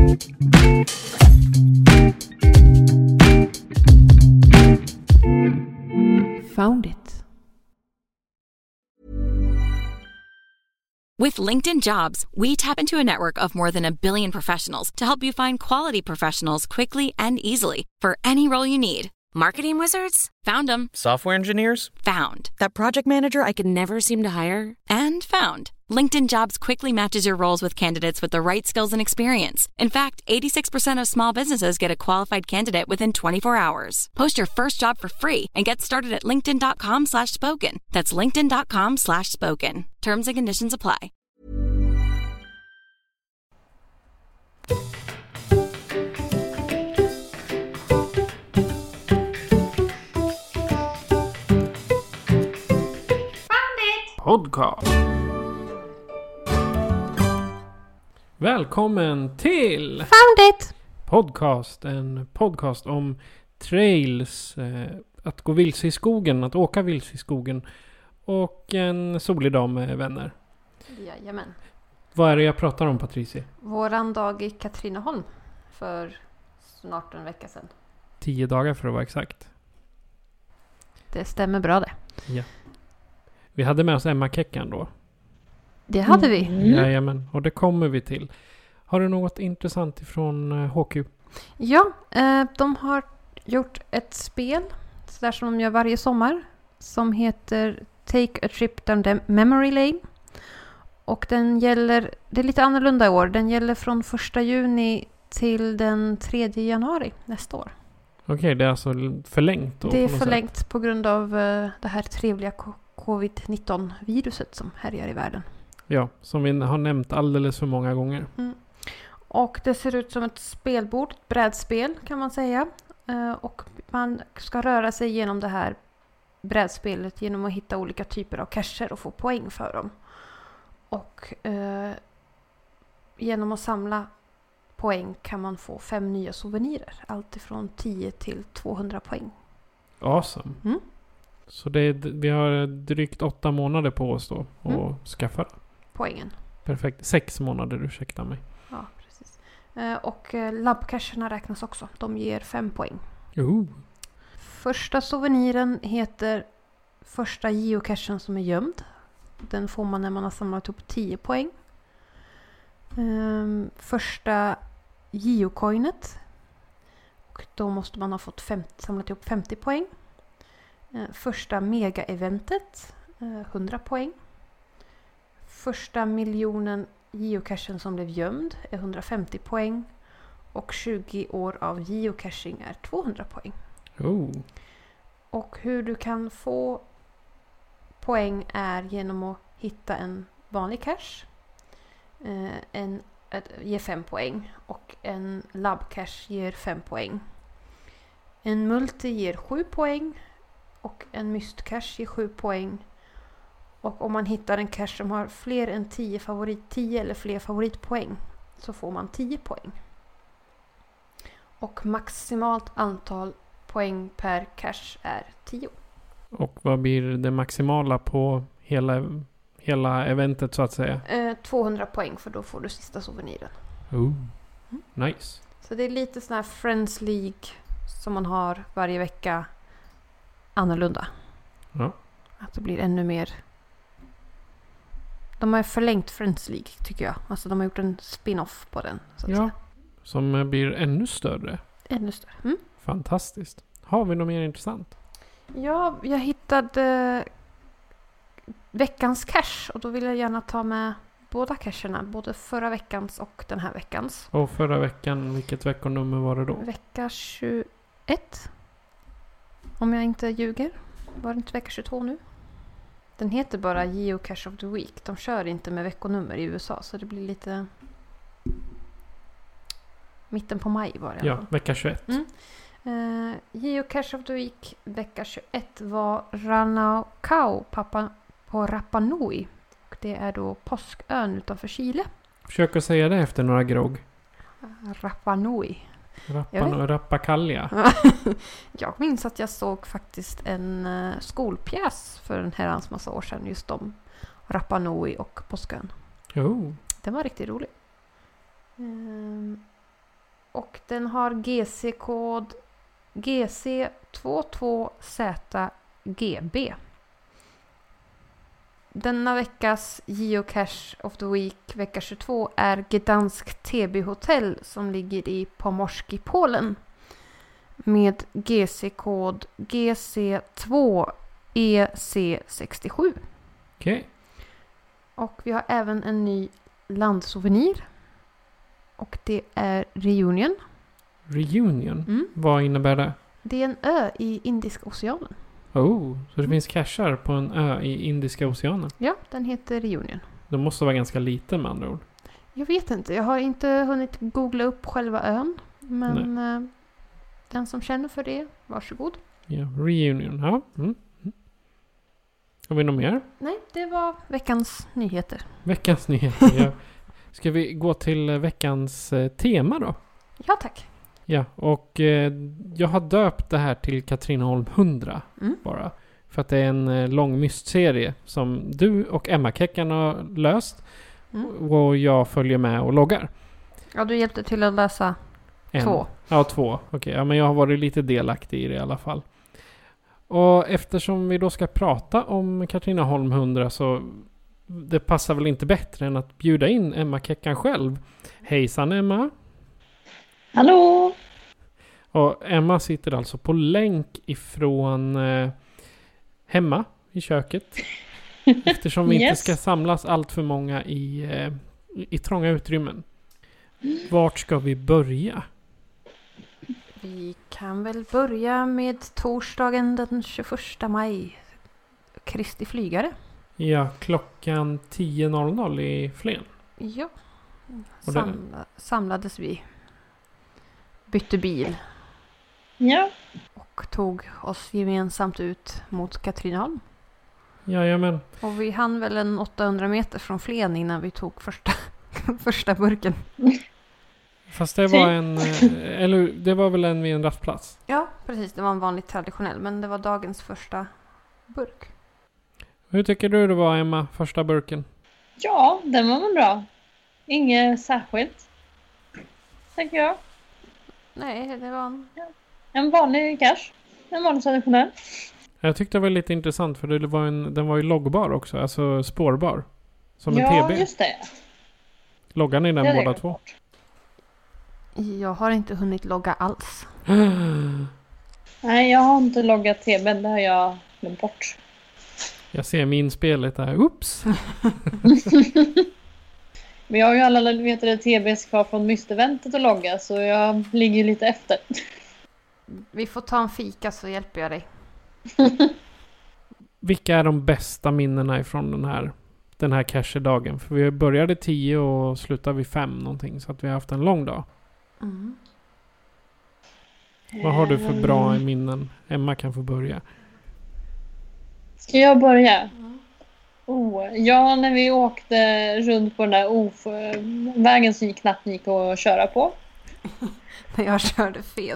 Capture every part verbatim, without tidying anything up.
Found it. With LinkedIn Jobs, we tap into a network of more than a billion professionals to help you find quality professionals quickly and easily for any role you need. Marketing wizards? Found them. Software engineers? Found. That project manager I could never seem to hire? And found. LinkedIn Jobs quickly matches your roles with candidates with the right skills and experience. In fact, eighty-six percent of small businesses get a qualified candidate within twenty-four hours. Post your first job for free and get started at linkedin.com slash spoken. That's linkedin.com slash spoken. Terms and conditions apply. Podcast. Välkommen till Found it! Podcast. En podcast om trails, eh, att gå vilse i skogen, att åka vilse i skogen och en solig dag med vänner. Jajamän. Vad är det jag pratar om, Patricia? Våran dag i Katrineholm för snart en vecka sedan. Tio dagar för att vara exakt. Det stämmer bra det. Ja. Vi hade med oss Emma Keckan då. Det hade vi. Mm. Jajamän, och det kommer vi till. Har du något intressant ifrån H Q? Ja, eh, de har gjort ett spel så där som de gör varje sommar som heter Take a Trip Down the Memory Lane. Och den gäller, det är lite annorlunda i år, den gäller från första juni till den tredje januari nästa år. Okej, okay, det är alltså förlängt då? Det är förlängt sätt. På grund av uh, det här trevliga covid nitton-viruset som härjar i världen. Ja, som vi har nämnt alldeles för många gånger. Mm. Och det ser ut som ett spelbord, ett brädspel kan man säga. Uh, och man ska röra sig genom det här brädspelet genom att hitta olika typer av cacher och få poäng för dem. Och uh, genom att samla poäng kan man få fem nya souvenirer. Allt ifrån tio till tvåhundra poäng. Awesome. Mm. Så det är, vi har drygt åtta månader på oss då att mm. skaffa poängen. Perfekt. Sex månader, ursäkta mig. Ja, precis. Eh, och eh, labbcacherna räknas också. De ger fem poäng. Ooh. Första souveniren heter första geocachen som är gömd. Den får man när man har samlat upp tio poäng. Um, första geocoinet. Och då måste man ha fått femtio, samlat upp femtio poäng. Uh, första mega-eventet. Uh, hundra poäng. Första miljonen geocachen som blev gömd är hundrafemtio poäng. Och tjugo år av geocaching är tvåhundra poäng. Oh. Och hur du kan få poäng är genom att hitta en vanlig cache. Uh, en ett, ger fem poäng. Och en labbcache ger fem poäng. En multi ger sju poäng. Och en mystcache ger sju poäng. Och om man hittar en cache som har fler än tio, favorit, tio eller fler favoritpoäng så får man tio poäng. Och maximalt antal poäng per cache är tio. Och vad blir det maximala på hela, hela eventet så att säga? Eh, tvåhundra poäng, för då får du sista souveniren. Oh, mm. Nice. Så det är lite sån här Friends League som man har varje vecka annorlunda. Ja. Att det blir ännu mer. De har förlängt Friends League tycker jag. Alltså de har gjort en spin-off på den. Så att ja, säga. Som blir ännu större. Ännu större. Mm. Fantastiskt. Har vi något mer intressant? Ja, jag hittade veckans cache. Och då vill jag gärna ta med båda cacherna. Både förra veckans och den här veckans. Och förra veckan, vilket veckonummer var det då? Vecka tjugoett. Om jag inte ljuger. Var det inte vecka tjugotvå nu? Den heter bara Geocache of the Week. De kör inte med veckonummer i U S A. Så det blir lite mitten på maj var det. Ja, vecka tjugoett. Mm. Uh, Geocache of the Week vecka tjugoett var Ranakau Papa, på Rapa Nui. Och det är då påskön utanför Chile. Försök att säga det efter några grogg. Rapa Nui. Rappa, Rappakalja. Jag minns att jag såg faktiskt en uh, skolpjäs för en herrans massa år sedan just om Rapa Nui och påskön. Oh. Den var riktigt rolig. Um, Och den har G C-kod G C tjugotvå Z G B. Denna veckas Geocache of the Week vecka tjugotvå är Gdansk T B Hotel som ligger i Pomorsk i Polen med G C-kod G C två E C sextiosju. Okej. Okay. Och vi har även en ny landsouvenir. Och det är Reunion. Reunion? Mm. Vad innebär det? Det är en ö i Indiska oceanen. Oh, så det finns cachar på en ö i Indiska oceanen? Ja, den heter Reunion. Den måste vara ganska liten med andra ord. Jag vet inte, jag har inte hunnit googla upp själva ön. Men eh, den som känner för det, varsågod. Ja, Reunion, ja. Mm. Mm. Har vi något mer? Nej, det var veckans nyheter. Veckans nyheter, ja. Ska vi gå till veckans eh, tema då? Ja, tack. Ja, och eh, jag har döpt det här till Katrineholm hundra Mm. bara. För att det är en eh, lång mystserie som du och Emma Keckan har löst. Mm. Och jag följer med och loggar. Ja, du hjälpte till att läsa En. två. Ja, två. Okej, okay, ja, men jag har varit lite delaktig i det i alla fall. Och eftersom vi då ska prata om Katrineholm hundra så det passar väl inte bättre än att bjuda in Emma Keckan själv. Hejsan Emma! Hallå! Och Emma sitter alltså på länk ifrån eh, hemma i köket. Eftersom vi Yes. inte ska samlas allt för många i, eh, i trånga utrymmen. Vart ska vi börja? Vi kan väl börja med torsdagen den tjugoförsta maj. Kristi flygare. Ja, klockan tio noll noll i Flen. Ja. Och det- Samla, samlades vi. Bytte bil. Ja, Och tog oss gemensamt ut mot Katrineholm. Jajamän. Och vi hann väl en åttahundra meter från Flen innan vi tog första, första burken. Fast det var en... eh, Eller det var väl en vid en rastplats. Ja, precis. Det var en vanlig traditionell. Men det var dagens första burk. Hur tycker du det var Emma, första burken? ja, den var väl bra. Inget särskilt, tänker jag. Nej, det var en... En vanlig cash. En vanlig traditionell. Jag tyckte det var lite intressant för det var en, den var ju loggbar också, alltså spårbar. Som en Ja, T B. just det. Loggar ni den Det hade jag båda glömt två? bort. Jag har inte hunnit logga alls. Nej, jag har inte loggat T B. Det har jag glömt bort. Jag ser min spelet där. Oops! Men jag har ju alla vet det, T Bs kvar från mysteventet att logga. Så jag ligger lite efter. Vi får ta en fika så hjälper jag dig. Vilka är de bästa minnena ifrån den här, den här cache-dagen? För vi började tio och slutade vid fem någonting. Så att vi har haft en lång dag. Mm. Vad har du för bra Ehm, minnen? Emma kan få börja. Ska jag börja? Oh, ja, när vi åkte runt på den där of- vägen som knappt gick att köra på. När jag körde fel.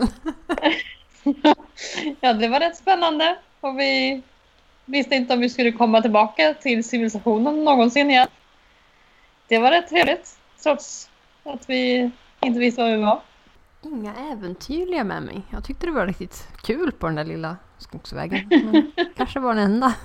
Ja, det var rätt spännande. Och vi visste inte om vi skulle komma tillbaka till civilisationen någonsin igen. Det var rätt trevligt. Trots att vi inte visste var vi var. Inga äventyrliga med mig. Jag tyckte det var riktigt kul på den där lilla skogsvägen. Men kanske var den enda.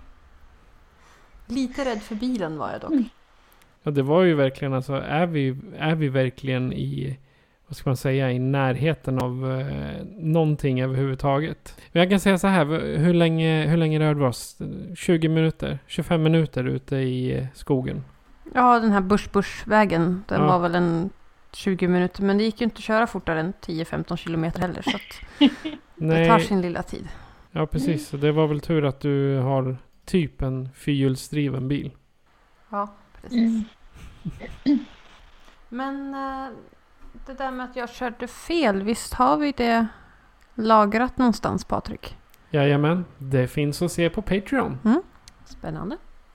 Lite rädd för bilen var jag dock. Ja, det var ju verkligen alltså, är vi, är vi verkligen i, vad ska man säga, i närheten av eh, någonting överhuvudtaget. Men jag kan säga så här, hur länge, hur länge rörde vi oss? tjugo minuter, tjugofem minuter ute i eh, skogen. Ja, den här bush-bush-vägen. Den Ja. var väl en tjugo minuter. Men det gick ju inte att köra fortare än tio femton kilometer heller. Så att det tar sin lilla tid. Ja, precis. Så det var väl tur att du har typ en fyrhjulsdriven bil. Ja, precis. Men eh, det där med att jag körde fel. Visst har vi det lagrat någonstans, Patrik? Jajamän, det finns att se på Patreon. Spännande.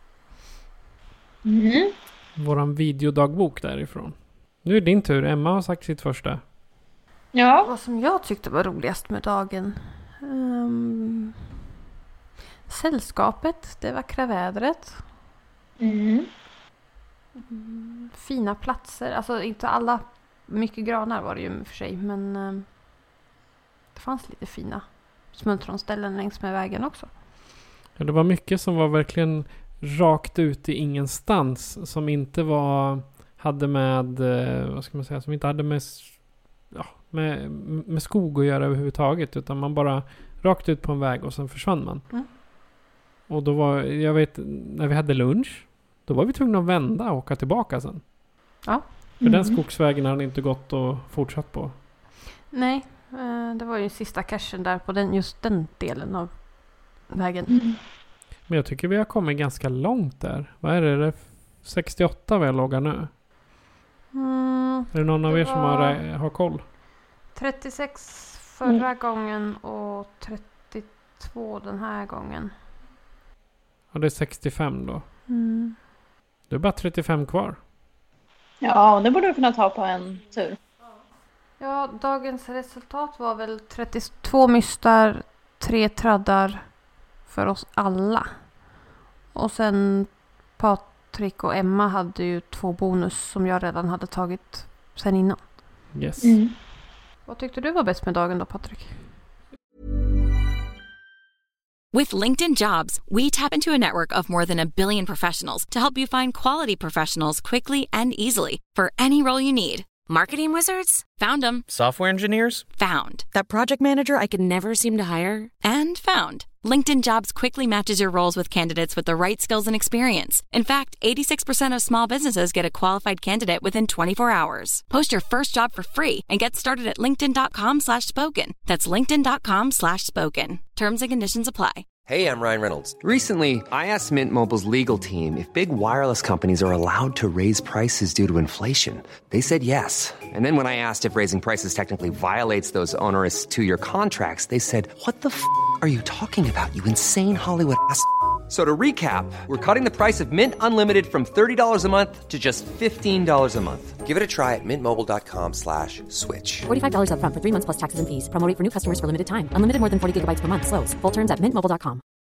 Mm. Våran videodagbok därifrån. Nu är din tur. Emma har sagt sitt första. Ja, Vad som jag tyckte var roligast med dagen. Um, sällskapet, det vackra vädret. mm. Mm, fina platser. Alltså inte alla mycket granar var det ju för sig. Men eh, det fanns lite fina smultronställen längs med vägen också. Ja, det var mycket som var verkligen rakt ut i ingenstans. Som inte var, hade med, eh, vad ska man säga, som inte hade med, ja, med, med skog att göra överhuvudtaget. Utan man bara rakt ut på en väg och sen försvann man. Mm. Och då var, jag vet, när vi hade lunch, då var vi tvungna att vända och åka tillbaka sen. Ja. För Mm. den skogsvägen hade inte gått och fortsatt på. Nej, eh, det var ju sista cashen där på den, just den delen av vägen. Mm. Men jag tycker vi har kommit ganska långt där. Vad är det? Det är sextioåtta vi har loggat nu. Mm, Är det någon av Det er som var- har, har koll? trettiosex förra gången och trettiotvå den här gången. Ja, det är sextiofem då. Mm. Det är bara trettiofem kvar. Ja, det borde du kunna ta på en tur. Ja, dagens resultat var väl trettiotvå mystar, tre traddar för oss alla. Och sen Patrik och Emma hade ju två bonus som jag redan hade tagit sen innan. Yes. Mm. Vad tyckte du var bäst med dagen då, Patrik? With LinkedIn Jobs, we tap into a network of more than a billion professionals to help you find quality professionals quickly and easily for any role you need. Marketing wizards? Found them. Software engineers? Found. That project manager I could never seem to hire? And found. LinkedIn Jobs quickly matches your roles with candidates with the right skills and experience. In fact, eighty-six percent of small businesses get a qualified candidate within twenty-four hours. Post your first job for free and get started at linkedin.com slash spoken. That's linkedin.com slash spoken. Terms and conditions apply. Hey, I'm Ryan Reynolds. Recently, I asked Mint Mobile's legal team if big wireless companies are allowed to raise prices due to inflation. They said yes. And then when I asked if raising prices technically violates those onerous two-year contracts, they said, "What the f*** are you talking about, you insane Hollywood ass?" So to recap, we're cutting the price of Mint Unlimited from thirty dollars a month to just fifteen dollars a month. Give it a try at mintmobile.com slash switch. forty-five dollars up front for three months plus taxes and fees. Promo rate for new customers for limited time. Unlimited more than forty gigabytes per month. Slows full terms at mint mobile dot com.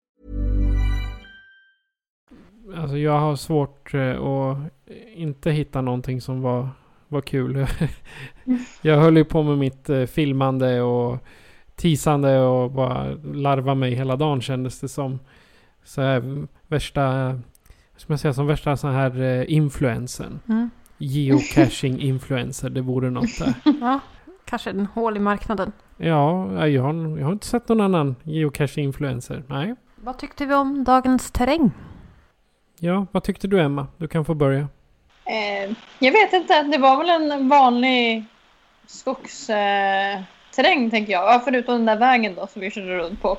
Alltså jag har svårt eh, att inte hitta någonting som var, var kul. Jag höll ju på med mitt eh, filmande och teasande och bara larva mig hela dagen, kändes det som. Så här, värsta, vad ska man säga, som värsta sån här eh, influensen. Mm. Geocaching influencer, det vore något där. Ja, kanske en hål i marknaden. Ja, jag har, jag har inte sett någon annan geocaching influencer. Nej. Vad tyckte vi om dagens terräng? Ja, vad tyckte du, Emma? Du kan få börja. Eh, jag vet inte, det var väl en vanlig skogsterräng eh, terräng, tänker jag. Ja, förutom den där vägen då som vi körde runt på.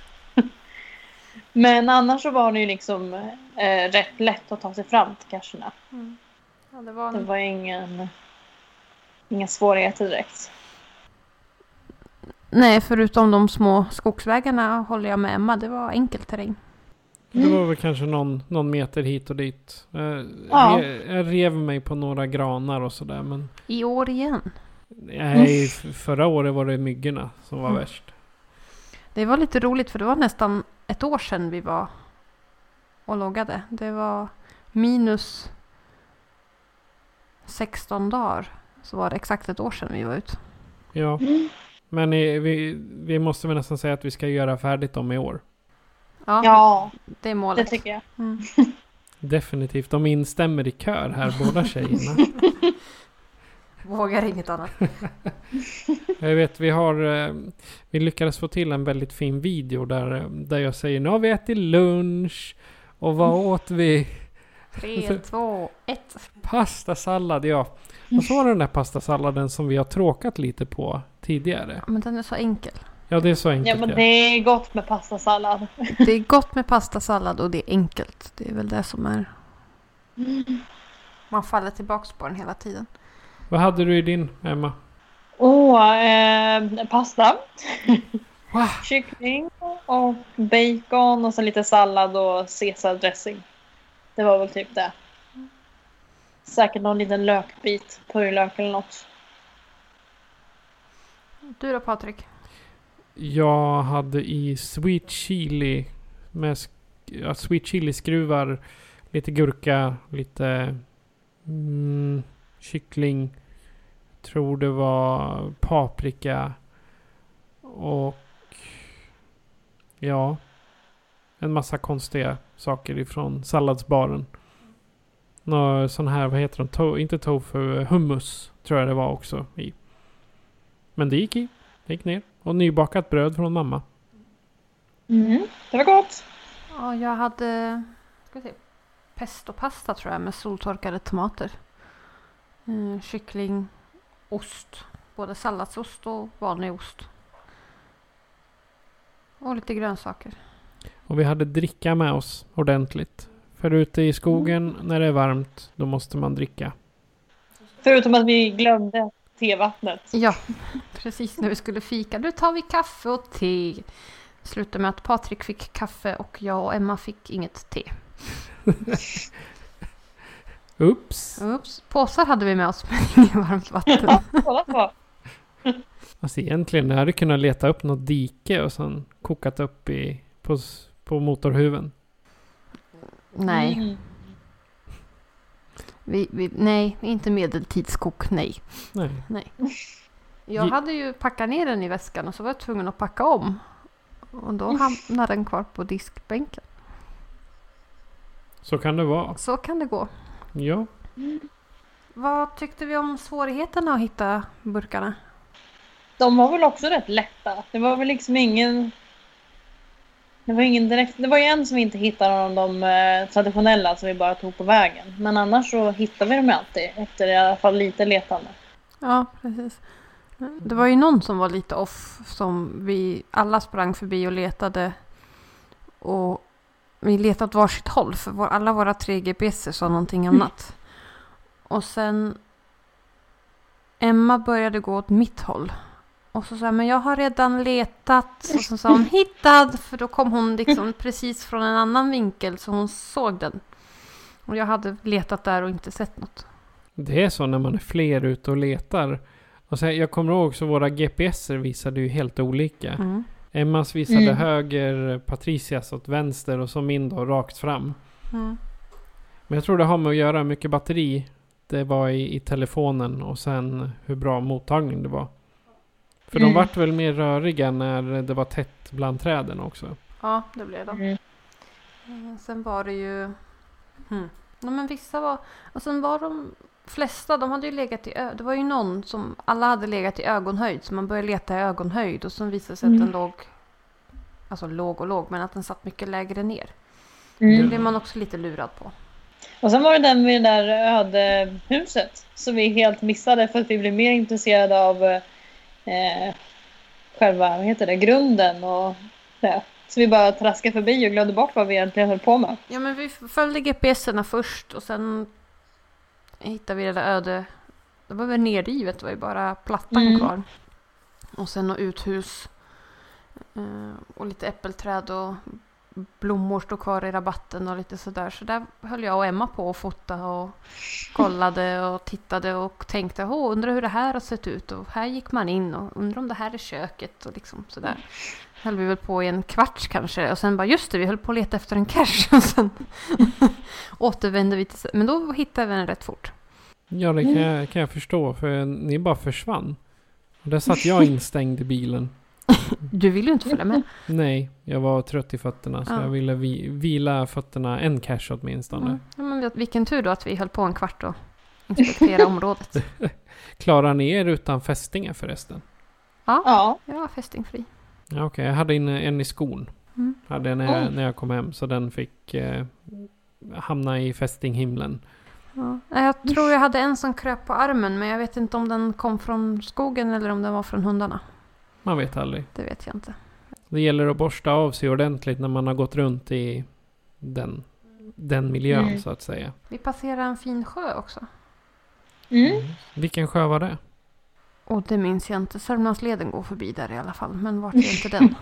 Men annars så var det ju liksom eh, rätt lätt att ta sig fram till cacherna. Mm. Ja, det var Det en... var ingen, inga svårigheter direkt. Nej, förutom de små skogsvägarna håller jag med Emma. Det var enkel terräng. Det var väl kanske någon, någon meter hit och dit. Jag, Ja. jag, jag rev mig på några granar och sådär. Men I år igen. nej, f- förra året var det myggorna som var Mm. värst. Det var lite roligt för det var nästan ett år sedan vi var och loggade. Det var minus sexton dagar. Så var det exakt ett år sedan vi var ute. Ja, Mm. men i, vi, vi måste väl nästan säga att vi ska göra färdigt dem i år. Ja, Ja, det är det målet. tycker jag. Mm. Definitivt. De instämmer i kör här, båda tjejerna. Vågar inget annat. Jag vet, vi har eh, vi lyckades få till en väldigt fin video där, eh, där jag säger nu har vi ätit lunch och vad åt vi? Tre, två, ett. Pastasallad, ja. Och så var det den där pastasalladen som vi har tråkat lite på tidigare. Men den är så enkel. Ja, det är så Ja, enkelt. men Ja, det är gott med pastasallad. Det är gott med pastasallad och det är enkelt. Det är väl det som är... Man faller tillbaka på den hela tiden. Vad hade du i din, Emma? Åh, eh, pasta. Wow. Kyckling och bacon och så lite sallad och caesardressing. Det var väl typ det. Säkert någon liten lökbit, purjolök eller något. Du då, Patrik? Jag hade i sweet chili med sk- ja, sweet chili skruvar, lite gurka, lite mm, kyckling, tror det var paprika och ja, en massa konstiga saker ifrån salladsbaren. Några sån här, vad heter de? To- inte tofu, hummus tror jag det var också i. Men det gick i. Det gick ner. Och nybakat bröd från mamma. Mm, det var gott. Ja, jag hade ska vi se, pestopasta tror jag med soltorkade tomater. Mm, kyckling, ost. Både salladsost och vanlig ost. Och lite grönsaker. Och vi hade dricka med oss ordentligt. För ute i skogen mm. när det är varmt, då måste man dricka. Förutom att vi glömde tevattnet. Ja, precis när vi skulle fika. Nu tar vi kaffe och te. Slutade med att Patrik fick kaffe och jag och Emma fick inget te. Ups. Ups. Påsar hade vi med oss men inget varmt vatten. Alltså egentligen hade jag kunnat leta upp något dike och sen kokat upp i, på, på motorhuven. Nej. Mm. Vi, vi, nej, inte medeltidskok, nej. Nej. nej. Jag hade ju packat ner den i väskan och så var jag tvungen att packa om. Och då hamnade den kvar på diskbänken. Så kan det vara. Så kan det gå. Ja. Vad tyckte vi om svårigheterna att hitta burkarna? De var väl också rätt lätta. Det var väl liksom ingen... Det var ingen direkt... Det var ju en som vi inte hittade av de eh, traditionella som vi bara tog på vägen. Men annars så hittade vi dem alltid efter i alla fall lite letande. Ja, precis. Det var ju någon som var lite off som vi alla sprang förbi och letade. Och vi letade åt varsitt håll för vår, alla våra tre G P S sa någonting annat. Mm. Och sen Emma började gå åt mitt håll. Och så sa jag, men jag har redan letat. Och så sa hon, hittad. För då kom hon liksom precis från en annan vinkel så hon såg den. Och jag hade letat där och inte sett något. Det är så när man är fler ute och letar. Och så, jag kommer ihåg så våra G P S visade ju helt olika. Mm. Emmas visade mm. höger, Patricias åt vänster och så min då rakt fram. Mm. Men jag tror det har med att göra mycket batteri det var i, i telefonen och sen hur bra mottagning det var. För mm. de vart väl mer röriga när det var tätt bland träden också. Ja, det blev de. Mm. Sen var det ju... Hmm. Ja, men vissa var... Och sen var de flesta, de hade ju legat i... Ö... Det var ju någon som... Alla hade legat i ögonhöjd. Så man började leta i ögonhöjd. Och sen visade sig mm. att den låg... Alltså låg och låg. Men att den satt mycket lägre ner. Mm. Det blev man också lite lurad på. Och sen var det den med det där öde huset. Som vi helt missade för att vi blev mer intresserade av... Eh, själva, vad heter det, grunden och ja. Så vi bara traskade förbi och glömde bort vad vi egentligen höll på med. Ja, men vi följde G P S-erna först och sen hittade vi det där öde. Det var väl nerrivet, det var ju bara plattan mm. kvar. Och sen något uthus eh, och lite äppelträd och blommor stod kvar i rabatten och lite sådär. Så där höll jag och Emma på att fota och kollade och tittade och tänkte, åh, undrar hur det här har sett ut. Och här gick man in och undrar om det här är köket och liksom sådär. Höll vi väl på i en kvarts kanske. Och sen bara, just det, vi höll på att leta efter en cache. Och sen återvände vi till... Men då hittade vi den rätt fort. Ja, det kan jag, kan jag förstå. För ni bara försvann. Och där satt jag instängd i bilen. Du ville ju inte följa med. Nej, jag var trött i fötterna. Så ja. jag ville vi, vila fötterna en cache åtminstone. Mm. Ja, men vilken tur då att vi höll på en kvart och inspektera området. Klarar ni er utan fästingar förresten? Ja, ja. Jag var fästingfri. Ja, okej, okay. Jag hade en, en i skon. Mm. Hade när jag, oh. när jag kom hem. Så den fick eh, hamna i fästinghimlen. Ja. Jag tror jag hade en som kröp på armen. Men jag vet inte om den kom från skogen eller om den var från hundarna. Man vet aldrig. Det vet jag inte. Det gäller att borsta av sig ordentligt när man har gått runt i den, den miljön mm. så att säga. Vi passerar en fin sjö också. Mm. Mm. Vilken sjö var det? Och det minns jag inte. Sörmlandsleden går förbi där i alla fall. Men vart är inte den?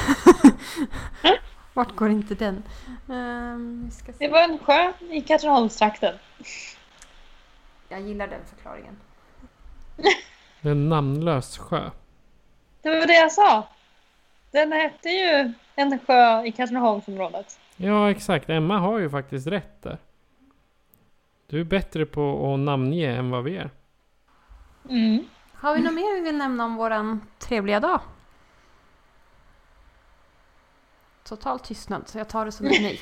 Vart går inte den? Um, vi ska se. Det var en sjö i Katrineholmstrakten. Jag gillar den förklaringen. Det är en namnlös sjö. Det var det jag sa. Den hette ju en sjö i Katrineholmsområdet. Ja, exakt. Emma har ju faktiskt rätt där. Du är bättre på att namnge än vad vi är. Mm. Har vi något mer vi vill nämna om våran trevliga dag? Total tystnad, så jag tar det som ett nej.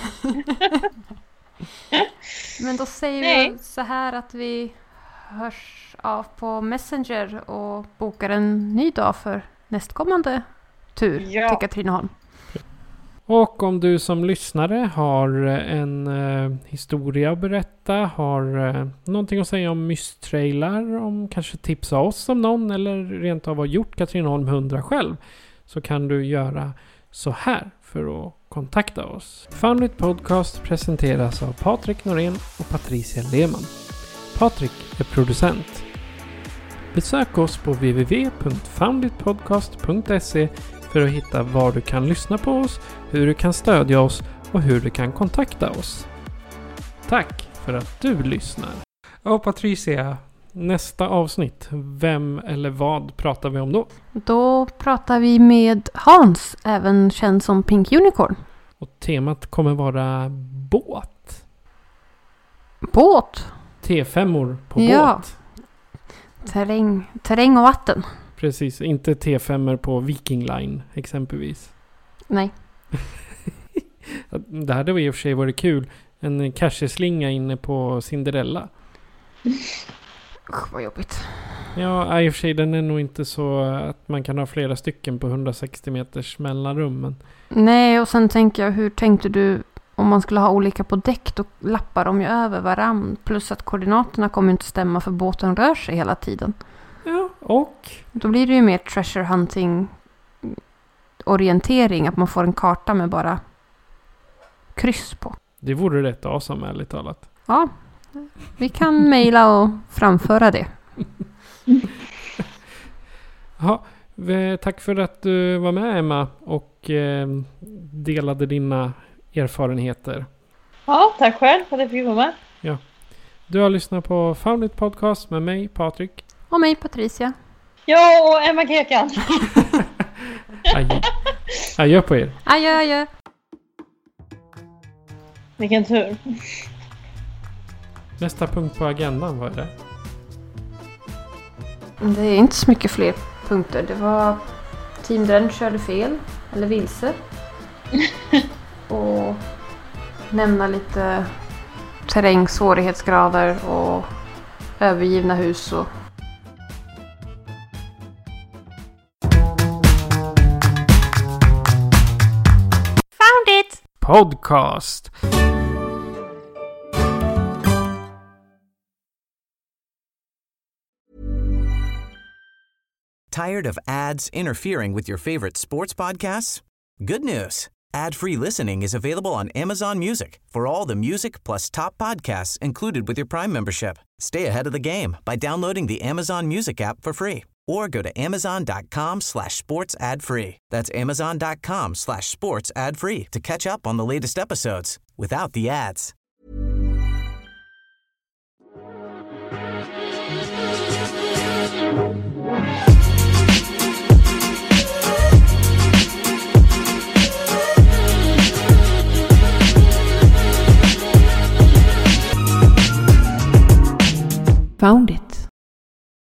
Men då säger nej. vi så här att vi hörs av på Messenger och bokar en ny dag för nästkommande tur Ja. till Katrineholm. Och om du som lyssnare har en eh, historia att berätta, har eh, någonting att säga om mystrailar, om kanske tipsa oss om någon eller rent av har gjort Katrineholm hundra själv, så kan du göra så här för att kontakta oss. Foundit Podcast presenteras av Patrik Norén och Patricia Lehmann. Patrik är producent. Besök oss på w w w punkt founditpodcast punkt se för att hitta var du kan lyssna på oss, hur du kan stödja oss och hur du kan kontakta oss. Tack för att du lyssnar. Och Patricia, nästa avsnitt, vem eller vad pratar vi om då? Då pratar vi med Hans, även känd som Pink Unicorn. Och temat kommer vara båt. Båt? T fem-or på Ja. båt. Terräng, terräng och vatten. Precis, inte T fem-or på Viking Line exempelvis. Nej. Det hade i och för sig varit kul. En casheslinga inne på Cinderella. Usch, vad jobbigt. Ja, i och för sig den är nog inte så att man kan ha flera stycken på hundrasextio meters mellanrum. Men... Nej, och sen tänker jag, hur tänkte du om man skulle ha olika på däck, då lappar de ju över varann. Plus att koordinaterna kommer inte stämma för båten rör sig hela tiden. Ja, och? Då blir det ju mer treasure hunting orientering, att man får en karta med bara kryss på. Det vore rätt awesome, ärligt talat. Ja, vi kan mejla och framföra det. Ja, tack för att du var med, Emma, och eh, delade dina erfarenheter. Ja, tack själv för att jag fick vara med. Ja. Du har lyssnat på Foundit Podcast med mig, Patrik. Och mig, Patricia. Ja, och Emma Kekan. Adjö. Adjö på er. Adjö, adjö. Vilken tur. Nästa punkt på agendan, vad är det? Det är inte så mycket fler punkter. Det var Team Den körde fel, eller vilse. Och nämna lite terräng, svårighetsgrader och övergivna hus och Found it! Podcast. Tired of ads interfering with your favorite sports podcasts? Good news. Ad-free listening is available on Amazon Music for all the music plus top podcasts included with your Prime membership. Stay ahead of the game by downloading the Amazon Music app for free or go to amazon.com slash sports ad free. That's amazon.com slash sports ad free to catch up on the latest episodes without the ads. Found it.